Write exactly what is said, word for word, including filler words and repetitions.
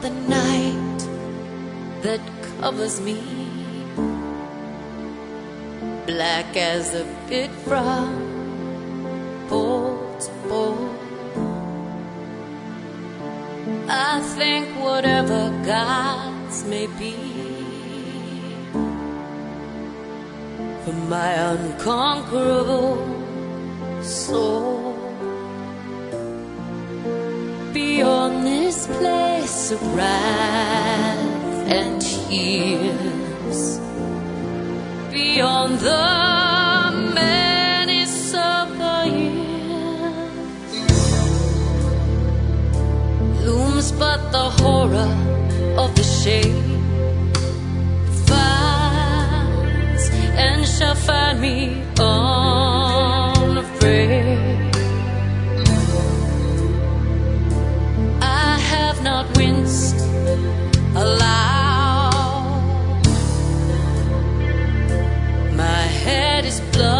the night that covers me, black as a pit from pole to pole. I think whatever gods may be, for my unconquerable soul, beyond this place of wrath and tears, beyond the menace of the years, looms but the horror of the shade. Finds and shall find me unafraid. I have not winced aloud. My head is blood.